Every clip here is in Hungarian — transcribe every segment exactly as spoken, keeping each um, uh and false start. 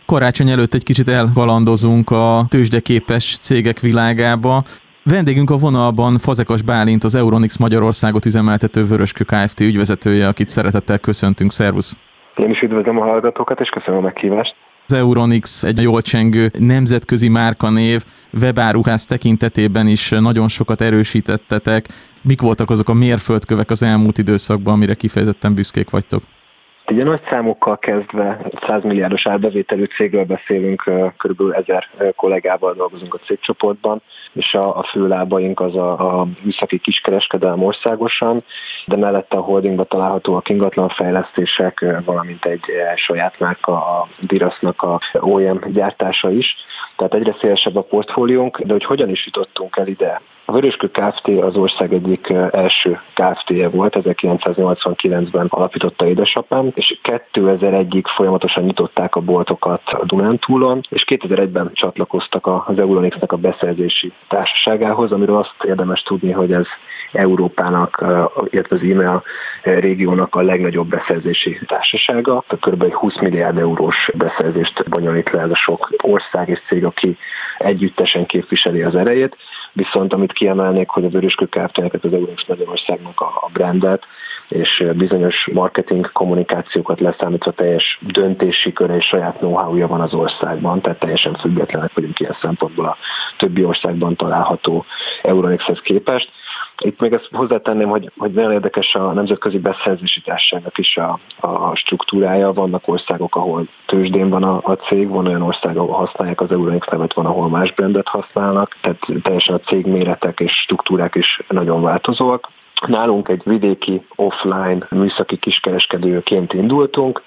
Karácsony előtt egy kicsit elgalandozunk a tőzsdeképes cégek világába. Vendégünk a vonalban Fazekas Bálint, az Euronics Magyarországot üzemeltető Vöröskő Kft. Ügyvezetője, akit szeretettel köszöntünk. Szervusz! Én is üdvözlöm a hallgatókat, és köszönöm a meghívást. Az Euronics egy jól csengő nemzetközi márkanév, webáruház tekintetében is nagyon sokat erősítettetek. Mik voltak azok a mérföldkövek az elmúlt időszakban, amire kifejezetten büszkék vagytok? Ugye nagy számokkal kezdve száz milliárdos árbevételű cégről beszélünk, körülbelül ezer kollégával dolgozunk a cégcsoportban, és a, a főlábaink az a, a műszaki kiskereskedelem országosan, de mellette a holdingban találhatóak ingatlanfejlesztések, valamint egy saját márka, a Dirasznak a o e em gyártása is. Tehát egyre szélesebb a portfóliónk, de hogy hogyan is jutottunk el ide? A Vöröskő Kft. Az ország egyik első Kft-je volt, ezerkilencszáznyolcvankilencben alapította édesapám, és kétezer-egyig folyamatosan nyitották a boltokat a Dunántúlon, és kétezer-egyben csatlakoztak az Euronicsnak a beszerzési társaságához, amiről azt érdemes tudni, hogy ez Európának, illetve az e-mail régiónak a legnagyobb beszerzési társasága, tehát kb. húsz milliárd eurós beszerzést bonyolít le ez a sok ország és cég, aki együttesen képviseli az erejét. Viszont amit kiemelnék, hogy a Vöröskő Kft-nek, az Euronics Magyarországnak a brandet és bizonyos marketing kommunikációkat leszámítva teljes döntési köre és saját know-how-ja van az országban, tehát teljesen függetlenek vagyunk ilyen szempontból a többi országban található Euronicshez képest. Itt még ezt hozzátenném, hogy, hogy nagyon érdekes a nemzetközi beszerzési társaságnak is a, a struktúrája. Vannak országok, ahol tőzsdén van a, a cég, van olyan ország, ahol használják az Euronics nevet, van, ahol más brandet használnak, tehát teljesen a cég méretek és struktúrák is nagyon változóak. Nálunk egy vidéki offline műszaki kiskereskedőként indultunk,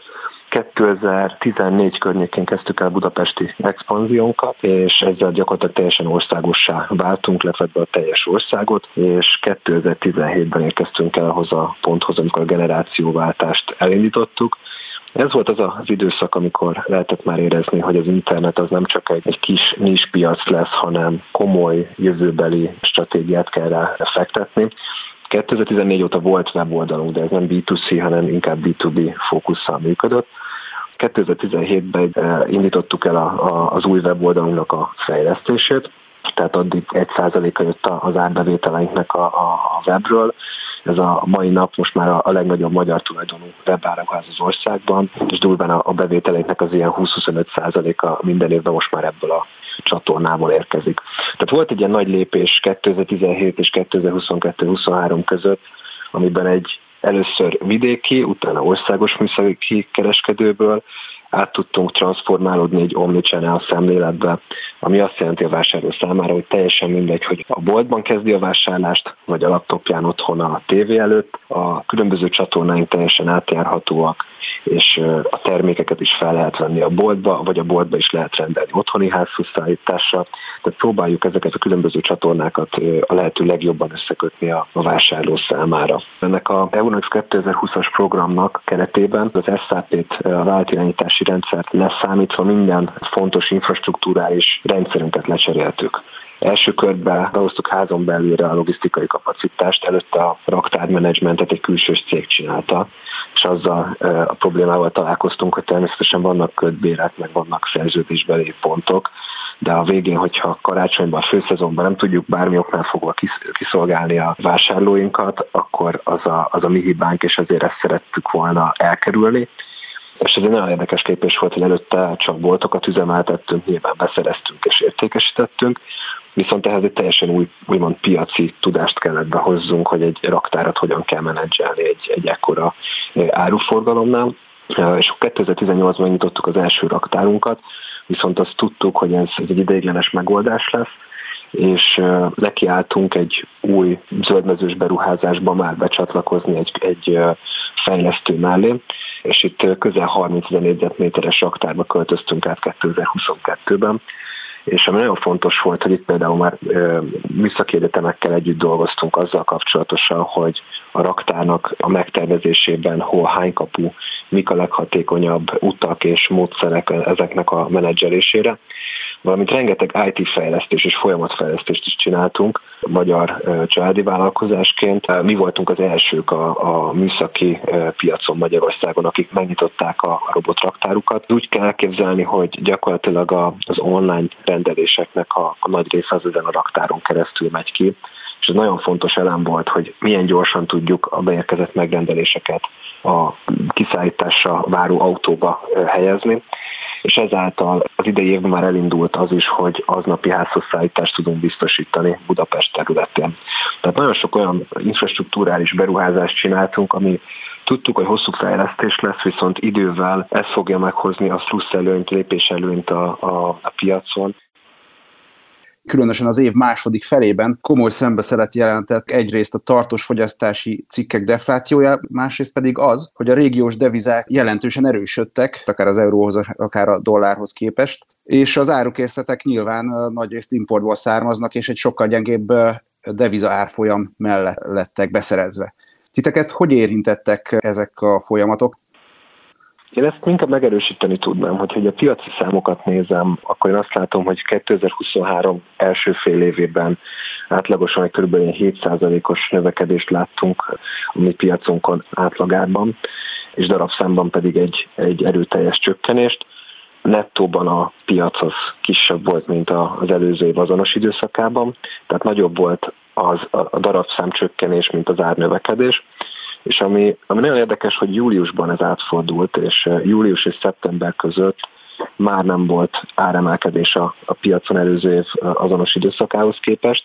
kétezer-tizennégy környékén kezdtük el budapesti expanziónkat, és ezzel gyakorlatilag teljesen országossá váltunk, lefedve a teljes országot, és kétezer-tizenhétben érkeztünk el ahhoz a ponthoz, amikor a generációváltást elindítottuk. Ez volt az az időszak, amikor lehetett már érezni, hogy az internet az nem csak egy, egy kis nispiac lesz, hanem komoly jövőbeli stratégiát kell rá fektetni. kétezer-tizennégy óta volt weboldalunk, de ez nem bé kettő cé, hanem inkább bé kettő bé fókusszal működött. kétezer-tizenhétben indítottuk el a, a, az új weboldalunknak a fejlesztését, tehát addig egy százaléka jött az árbevételeinknek a, a, a webről. Ez a mai nap most már a, a legnagyobb magyar tulajdonú webáruház az országban, és durván a, a bevételeinknek az ilyen húsz-huszonöt százaléka minden évben most már ebből a csatornából érkezik. Tehát volt egy ilyen nagy lépés kétezer-tizenhét és kétezer-huszonkettő-huszonhárom között, amiben egy először vidéki, utána országos műszaki kereskedőből át tudtunk transformálódni egy omnichannel szemléletbe, ami azt jelenti a vásárló számára, hogy teljesen mindegy, hogy a boltban kezdi a vásárlást, vagy a laptopján otthon a tévé előtt, a különböző csatornáink teljesen átjárhatóak, és a termékeket is fel lehet venni a boltba, vagy a boltba is lehet rendelni otthoni házhozszállításra. Tehát próbáljuk ezeket a különböző csatornákat a lehető legjobban összekötni a, a vásárló számára. Ennek a Euronics kétezer-húszas programnak keretében az es á pé-t, a vállalatirányítási rendszert leszámítva minden fontos infrastruktúrális rendszerünket lecseréltük. Első körben behoztuk házon belülre a logisztikai kapacitást, előtte a raktármenedzsmentet egy külsős cég csinálta, és azzal a problémával találkoztunk, hogy természetesen vannak kötbérek, meg vannak szerződésbeli pontok, de a végén, hogyha karácsonyban, a főszezonban nem tudjuk bármi oknál fogva kiszolgálni a vásárlóinkat, akkor az a, az a mi hibánk, és azért ezt szerettük volna elkerülni. És ez egy nagyon érdekes lépés volt, hogy előtte csak boltokat üzemeltettünk, nyilván beszereztünk és értékesítettünk, viszont ehhez egy teljesen új, úgymond piaci tudást kellett behozzunk, hogy egy raktárat hogyan kell menedzselni egy, egy ekkora áruforgalomnál. És kétezer-tizennyolcban nyitottuk az első raktárunkat, viszont azt tudtuk, hogy ez egy ideiglenes megoldás lesz, és nekiálltunk egy új zöldmezős beruházásba már becsatlakozni egy, egy fejlesztő mellé, és itt közel harmincezer négyzetméteres raktárba költöztünk át kétezer-huszonkettőben, és ami nagyon fontos volt, hogy itt például már műszaki egyetemekkel együtt dolgoztunk azzal kapcsolatosan, hogy a raktárnak a megtervezésében hol, hány kapu, mik a leghatékonyabb utak és módszerek ezeknek a menedzselésére. valamint rengeteg i té fejlesztés és folyamatfejlesztést is csináltunk magyar családi vállalkozásként. Mi voltunk az elsők a, a műszaki piacon Magyarországon, akik megnyitották a robotraktárukat. Úgy kell elképzelni, hogy gyakorlatilag az online rendeléseknek a, a nagy része az ezen a raktáron keresztül megy ki, és ez nagyon fontos elem volt, hogy milyen gyorsan tudjuk a beérkezett megrendeléseket a kiszállításra váró autóba helyezni, és ezáltal az idei évben már elindult az is, hogy aznapi házhozszállítást tudunk biztosítani Budapest területén. Tehát nagyon sok olyan infrastrukturális beruházást csináltunk, ami tudtuk, hogy hosszú fejlesztés lesz, viszont idővel ez fogja meghozni a plusz előnyt, lépés előnyt a, a, a piacon. Különösen az év második felében komoly szembeszelet jelentett egyrészt a tartós fogyasztási cikkek deflációja, másrészt pedig az, hogy a régiós devizák jelentősen erősödtek, akár az euróhoz, akár a dollárhoz képest, és az árukészletek nyilván nagyrészt importból származnak, és egy sokkal gyengébb deviza árfolyam mellett lettek beszerezve. Titeket hogy érintettek ezek a folyamatok? Én ezt inkább megerősíteni tudnám, hogy a piaci számokat nézem, akkor én azt látom, hogy kétezer-huszonhárom első fél évében átlagosan egy kb. hét százalékos növekedést láttunk a mi piacunkon átlagában, és darabszámban pedig egy, egy erőteljes csökkenést. Nettóban a piac az kisebb volt, mint az előző év azonos időszakában, tehát nagyobb volt az, a darabszám csökkenés, mint az árnövekedés. És ami, ami nagyon érdekes, hogy júliusban ez átfordult, és július és szeptember között már nem volt áremelkedés a, a piacon előző év azonos időszakához képest.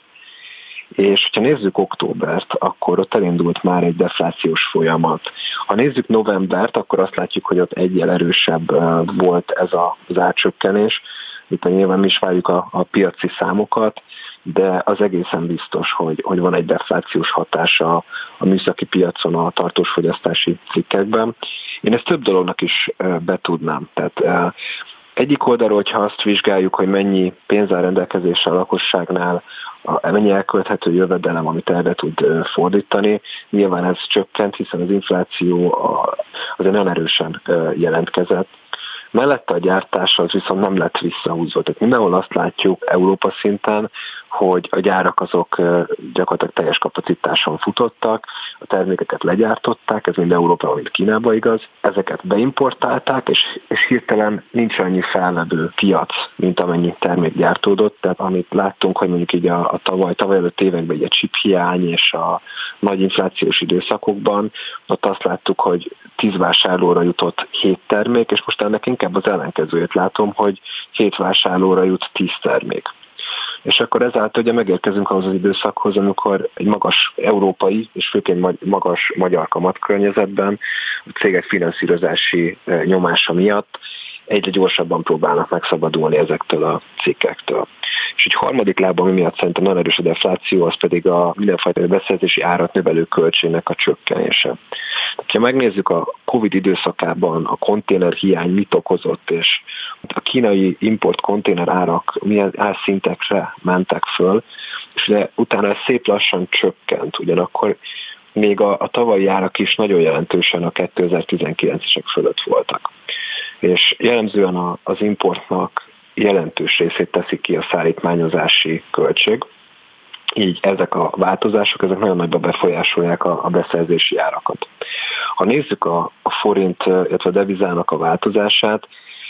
És ha nézzük októbert, akkor ott elindult már egy deflációs folyamat. Ha nézzük novembert, akkor azt látjuk, hogy ott egyel erősebb volt ez az árcsökkenés. Itt nyilván mi is várjuk a, a piaci számokat, de az egészen biztos, hogy, hogy van egy deflációs hatása a műszaki piacon a tartós fogyasztási cikkekben. Én ezt több dolognak is betudnám. Tehát egyik oldalról, hogyha azt vizsgáljuk, hogy mennyi pénz áll rendelkezésre a lakosságnál, mennyi elkölthető jövedelem, amit erre tud fordítani, nyilván ez csökkent, hiszen az infláció azért nagyon erősen jelentkezett. Mellette a gyártás az viszont nem lett visszahúzva. Tehát mindenhol azt látjuk Európa szinten, hogy a gyárak azok gyakorlatilag teljes kapacitáson futottak, a termékeket legyártották, ez mind Európában, mind Kínában igaz. Ezeket beimportálták, és, és hirtelen nincs annyi felvevő piac, mint amennyi termék gyártódott. Tehát amit láttunk, hogy mondjuk így a, a tavaly, tavaly előtt években egy chip hiány és a nagy inflációs időszakokban, ott azt láttuk, hogy tíz vásárlóra jutott hét termék, és most ennek inkább az ellenkezőjét látom, hogy hét vásárlóra jut tíz termék. És akkor ezáltal ugye megérkezünk ahhoz az időszakhoz, amikor egy magas európai és főként magas magyar kamatkörnyezetben a cégek finanszírozási nyomása miatt egyre gyorsabban próbálnak megszabadulni ezektől a cikkektől. És egy harmadik lábon, ami miatt szerintem nagyon erős a defláció, az pedig a mindenfajta beszerzési árat növelő költségnek a csökkenése. Tehát, ha megnézzük a Covid időszakában a konténer hiány mit okozott, és a kínai import konténer árak milyen árszintekre mentek föl, és ugye utána ez szép lassan csökkent, ugyanakkor még a, a tavalyi árak is nagyon jelentősen a kétezer-tizenkilencesek fölött voltak. És jellemzően a, az importnak jelentős részét teszik ki a szállítmányozási költség. Így ezek a változások, ezek nagyon nagyban befolyásolják a, a beszerzési árakat. Ha nézzük a, a forint, illetve a devizának a változását,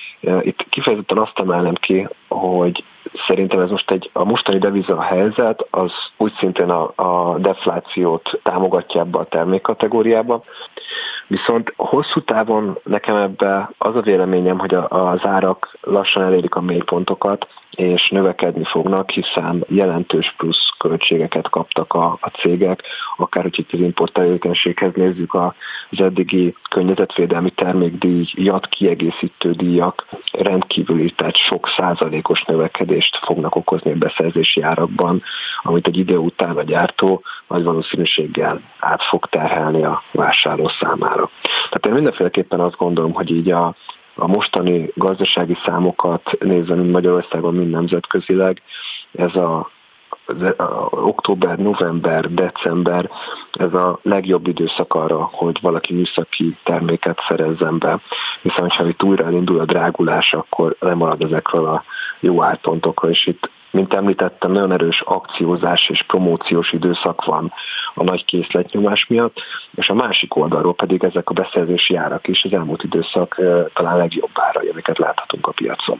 itt kifejezetten azt emelnem ki, hogy szerintem ez most egy, a mostani deviza helyzet, az úgy szintén a, a deflációt támogatja ebbe a termékkategóriába. Viszont hosszú távon nekem ebbe az a véleményem, hogy a, az árak lassan elérik a mélypontokat, és növekedni fognak, hiszen jelentős plusz költségeket kaptak a, a cégek, akár hogy itt az import tevékenységhez nézzük az eddigi környezetvédelmi termékdíj, jat kiegészítő díjak rendkívüli, tehát sok százalékos növekedést fognak okozni a beszerzési árakban, amit egy idő után a gyártó nagy valószínűséggel át fog terhelni a vásárló számára. Tehát én mindenféleképpen azt gondolom, hogy így a a mostani gazdasági számokat nézve, mind Magyarországon, mind nemzetközileg, ez a, a, a október, november, december, ez a legjobb időszak arra, hogy valaki műszaki terméket szerezzen be, hiszen ha itt újra elindul a drágulás, akkor lemarad ezekről a jó árpontokra, és itt, mint említettem, nagyon erős akciózás és promóciós időszak van a nagy készletnyomás miatt, és a másik oldalról pedig ezek a beszerzési árak is az elmúlt időszak talán legjobb árai, amiket láthatunk a piacon.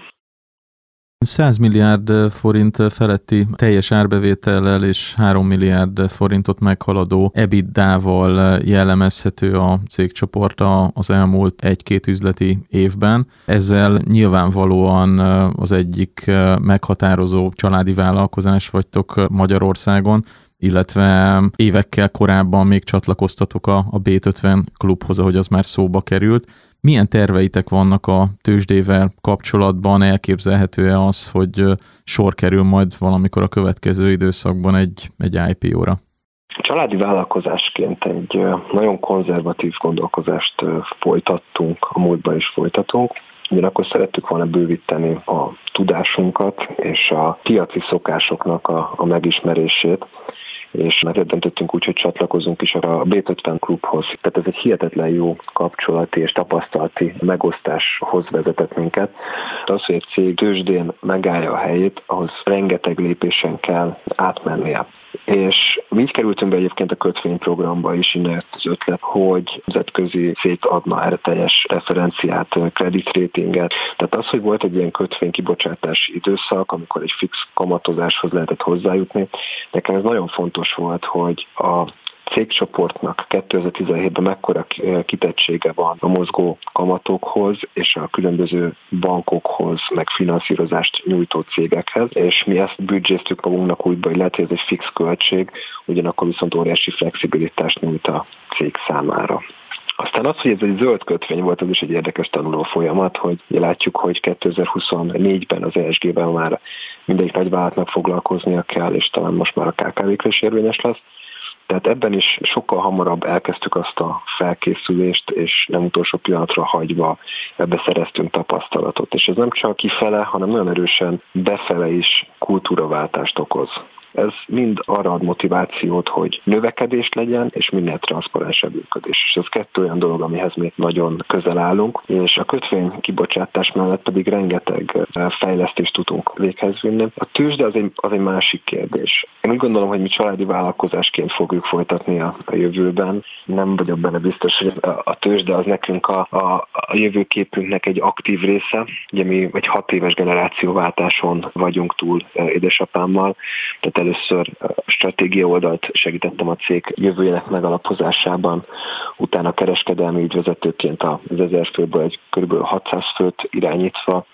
száz milliárd forint feletti teljes árbevétellel és három milliárd forintot meghaladó EBITDA-val jellemezhető a cégcsoport az elmúlt egy-két üzleti évben. Ezzel nyilvánvalóan az egyik meghatározó családi vállalkozás vagytok Magyarországon, illetve évekkel korábban még csatlakoztatok a, a bé ötven klubhoz, ahogy az már szóba került. Milyen terveitek vannak a tőzsdével kapcsolatban? Elképzelhető-e az, hogy sor kerül majd valamikor a következő időszakban egy, egy i pé ó-ra? Családi vállalkozásként egy nagyon konzervatív gondolkozást folytattunk, a múltban is folytatunk. Ugyanakkor szerettük volna bővíteni a tudásunkat és a piaci szokásoknak a, a megismerését, és ezért döntöttünk úgy, hogy csatlakozunk is a bé ötven klubhoz. Tehát ez egy hihetetlen jó kapcsolati és tapasztalati megosztáshoz vezetett minket. Az, hogy egy cég tőzsdén megállja a helyét, ahhoz rengeteg lépésen kell átmennie. És mi így kerültünk be egyébként a kötvényprogramba is, innen jött az ötlet, hogy nemzetközi cég adna erre teljes referenciát, credit ratinget. Tehát az, hogy volt egy ilyen kötvénykibocsátási időszak, amikor egy fix kamatozáshoz lehetett hozzájutni, nekem ez nagyon fontos volt, hogy a cégcsoportnak kétezer-tizenhétben mekkora kitettsége van a mozgó kamatokhoz és a különböző bankokhoz, meg finanszírozást nyújtó cégekhez, és mi ezt büdzséztük magunknak úgy, hogy lehet, hogy ez egy fix költség, ugyanakkor viszont óriási flexibilitást nyújt a cég számára. Aztán az, hogy ez egy zöld kötvény volt, az is egy érdekes tanuló folyamat, hogy látjuk, hogy kétezer-huszonnégyben az é es gé-ben már mindegyik nagyvállalatnak foglalkoznia kell, és talán most már a ká ká vé-kre is érvényes lesz. Tehát ebben is sokkal hamarabb elkezdtük azt a felkészülést, és nem utolsó pillanatra hagyva ebbe szereztünk tapasztalatot. És ez nem csak kifele, hanem nagyon erősen befele is kultúraváltást okoz. Ez mind arra ad motivációt, hogy növekedés legyen, és minél transzparensebb működés. És ez kettő olyan dolog, amihez még nagyon közel állunk, és a kötvény kibocsátás mellett pedig rengeteg fejlesztést tudunk véghez vinni. A tőzsde az egy, az egy másik kérdés. Én úgy gondolom, hogy mi családi vállalkozásként fogjuk folytatni a, a jövőben. Nem vagyok benne biztos, hogy a, a tőzsde az nekünk a, a, a jövőképünknek egy aktív része. Ugye mi egy hat éves generációváltáson vagyunk túl édesapámmal, tehát először a stratégia oldalt segítettem a cég jövőjének megalapozásában, utána kereskedelmi ügyvezetőként az ezer főből egy kb. hatszáz főt irányítva,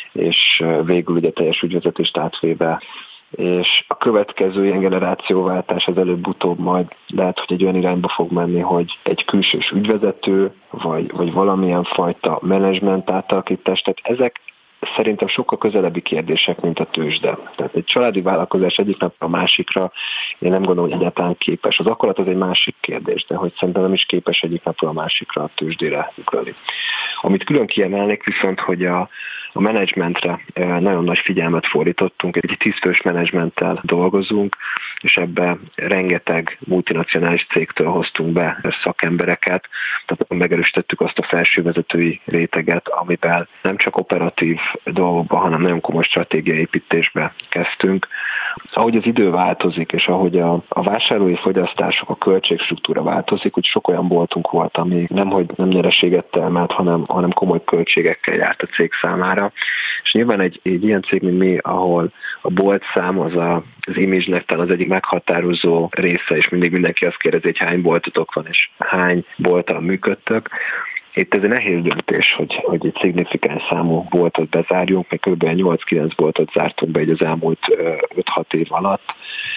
és végül ugye teljes ügyvezetést átvéve. És a következő ilyen generációváltás az előbb-utóbb majd lehet, hogy egy olyan irányba fog menni, hogy egy külsős ügyvezető, vagy, vagy valamilyen fajta menedzsment átalakítás, tehát ezek szerintem sokkal közelebbi kérdések, mint a tőzsde. Tehát egy családi vállalkozás egyik napra a másikra, én nem gondolom, hogy egyáltalán képes. Az akarat az egy másik kérdés, de hogy szerintem nem is képes egyik napra a másikra a tőzsdére ugrani. Amit külön kiemelnék viszont, hogy a, a menedzsmentre nagyon nagy figyelmet fordítottunk, egy tízfős menedzsmenttel dolgozunk, és ebbe rengeteg multinacionális cégtől hoztunk be szakembereket, tehát megerősítettük azt a felsővezetői réteget, amivel nem csak operatív dolgokba, hanem nagyon komoly stratégiai építésbe kezdtünk. Ahogy az idő változik, és ahogy a, a vásárlói fogyasztások, a költségstruktúra változik, úgy sok olyan boltunk volt, ami nemhogy nem nyereséget termelt, hanem, hanem komoly költségekkel járt a cég számára. És nyilván egy, egy ilyen cég, mint mi, ahol a boltszám az a, az image-nek talán az egyik meghatározó része, és mindig mindenki azt kérdezi, hogy hány boltotok van, és hány bolttal működtök. Itt ez egy nehéz döntés, hogy, hogy egy szignifikáns számú boltot bezárjunk, meg kb. nyolc-kilenc boltot zártunk be egy az elmúlt öt-hat év alatt.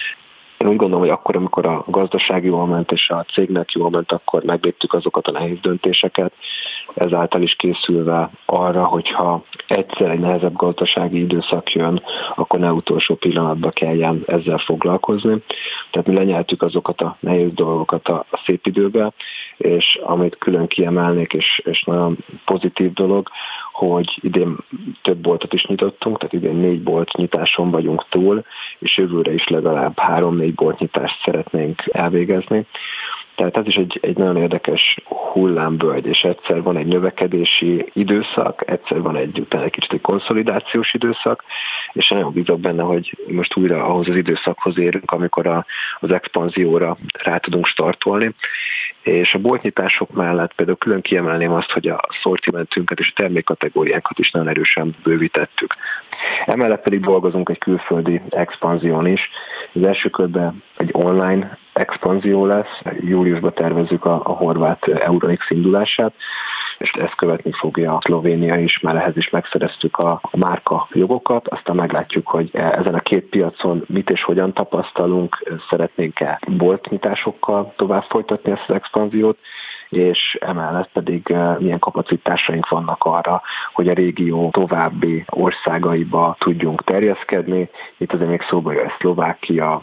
Én úgy gondolom, hogy akkor, amikor a gazdaság jól ment, és a cégnek jól ment, akkor megléptük azokat a nehéz döntéseket, ezáltal is készülve arra, hogyha egyszer egy nehezebb gazdasági időszak jön, akkor ne utolsó pillanatban kelljen ezzel foglalkozni. Tehát mi lenyeltük azokat a nehéz dolgokat a, a szép időbe, és amit külön kiemelnék, és, és nagyon pozitív dolog, hogy idén több boltot is nyitottunk, tehát idén négy bolt nyitáson vagyunk túl, és jövőre is legalább három-négy bolt nyitást szeretnénk elvégezni. Tehát ez is egy, egy nagyon érdekes hullámvölgy, és egyszer van egy növekedési időszak, egyszer van egy utána egy kicsit egy konszolidációs időszak, és én nagyon bízok benne, hogy most újra ahhoz az időszakhoz érünk, amikor a, az expanzióra rá tudunk startolni. És a boltnyitások mellett például külön kiemelném azt, hogy a szortimentünket és a termékkategóriánkat is nagyon erősen bővítettük. Emellett pedig dolgozunk egy külföldi expanzión is. Az első körben egy online expanzió lesz, júliusban tervezzük a, a horvát Euronics indulását, és ezt követni fogja a Szlovénia is, már ehhez is megszereztük a, a márka jogokat, aztán meglátjuk, hogy ezen a két piacon mit és hogyan tapasztalunk, szeretnénk-e boltnyitásokkal tovább folytatni ezt az expanziót, és emellett pedig milyen kapacitásaink vannak arra, hogy a régió további országaiba tudjunk terjeszkedni. Itt azért még szóba jön Szlovákia,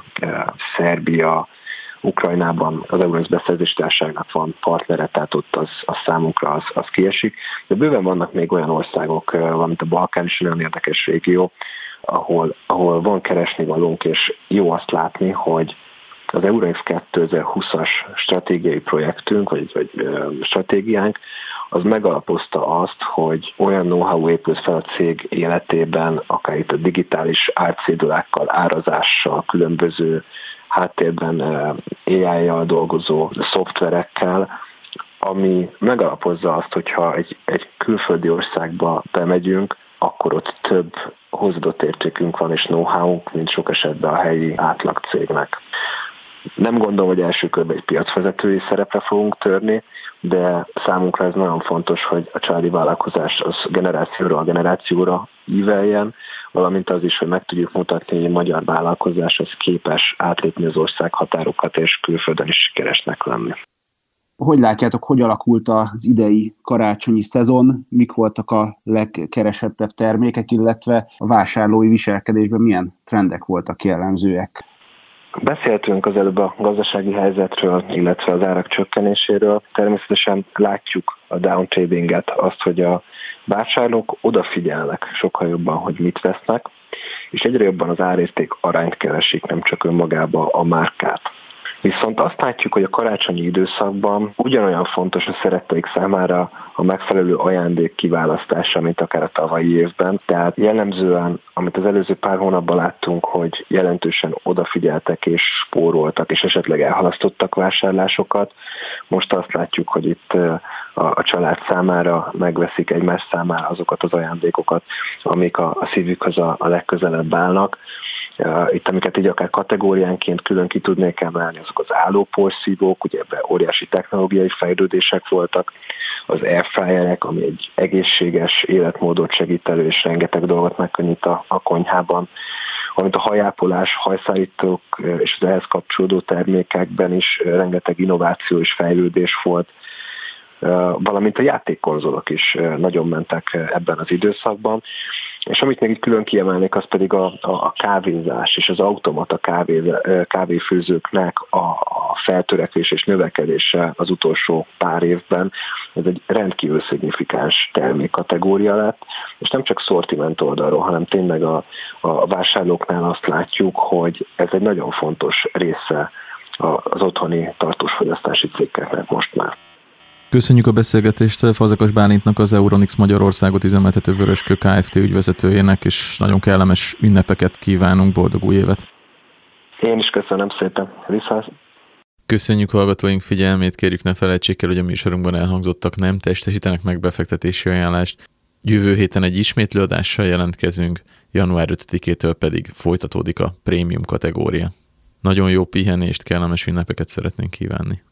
Szerbia, Ukrajnában az Euronics beszerzési társaságnak van partnere, tehát ott az, az számunkra az, az kiesik. De bőven vannak még olyan országok, valamint a Balkán is olyan érdekes régió, ahol, ahol van keresnivalónk, és jó azt látni, hogy az Euronics kétezer-húszas stratégiai projektünk, vagy, vagy stratégiánk, az megalapozta azt, hogy olyan know-how épült fel a cég életében, akár itt a digitális árcédulákkal, árazással, különböző háttérben á í-jal dolgozó szoftverekkel, ami megalapozza azt, hogyha egy, egy külföldi országba bemegyünk, akkor ott több hozzáadott értékünk van és know-how-unk, mint sok esetben a helyi átlag cégnek. Nem gondolom, hogy első körben egy piacvezetői szerepre fogunk törni, de számunkra ez nagyon fontos, hogy a családi vállalkozás az generációra a generációra íveljen, valamint az is, hogy meg tudjuk mutatni, hogy a magyar vállalkozás az képes átlépni az ország határokat és külföldön is sikeresnek lenni. Hogy látjátok, hogy alakult az idei karácsonyi szezon, mik voltak a legkeresettebb termékek, illetve a vásárlói viselkedésben milyen trendek voltak jellemzőek? Beszéltünk az előbb a gazdasági helyzetről, illetve az árak csökkenéséről. Természetesen látjuk a downtradinget, azt, hogy a vásárlók odafigyelnek sokkal jobban, hogy mit vesznek, és egyre jobban az árérték arányt keresik, nem csak önmagába a márkát. Viszont azt látjuk, hogy a karácsonyi időszakban ugyanolyan fontos a szeretteik számára a megfelelő ajándék kiválasztása, mint akár a tavalyi évben. Tehát jellemzően, amit az előző pár hónapban láttunk, hogy jelentősen odafigyeltek és spóroltak, és esetleg elhalasztottak vásárlásokat, most azt látjuk, hogy itt a, a család számára megveszik egymás számára azokat az ajándékokat, amik a, a szívükhöz a, a legközelebb állnak. Itt, amiket így akár kategóriánként külön ki tudnék emelni, azok az állóporszívók, ugye ebben óriási technológiai fejlődések voltak, az airfryerek, ami egy egészséges életmódot segít elő, és rengeteg dolgot megkönnyít a, a konyhában, valamint a hajápolás, hajszárítók és az ehhez kapcsolódó termékekben is rengeteg innováció és fejlődés volt, valamint a játékkonzolok is nagyon mentek ebben az időszakban. És amit még itt külön kiemelnék, az pedig a, a, a kávézás és az automata kávé, kávéfőzőknek a, a feltörekvés és növekedése az utolsó pár évben. Ez egy rendkívül szignifikáns termékkategória lett, és nem csak szortiment oldalról, hanem tényleg a, a vásárlóknál azt látjuk, hogy ez egy nagyon fontos része az otthoni tartós fogyasztási cikkeknek most már. Köszönjük a beszélgetést Fazekas Bálintnak, az Euronics Magyarországot üzemeltető Vöröskő Kft. Ügyvezetőjének, és nagyon kellemes ünnepeket kívánunk, boldog új évet! Én is köszönöm szépen, viszont! Köszönjük hallgatóink figyelmét, kérjük ne felejtsék el, hogy a műsorunkban elhangzottak nem testesítenek meg befektetési ajánlást. Jövő héten egy ismétlőadással jelentkezünk, január ötödikétől pedig folytatódik a prémium kategória. Nagyon jó pihenést, kellemes ünnepeket szeretnénk kívánni!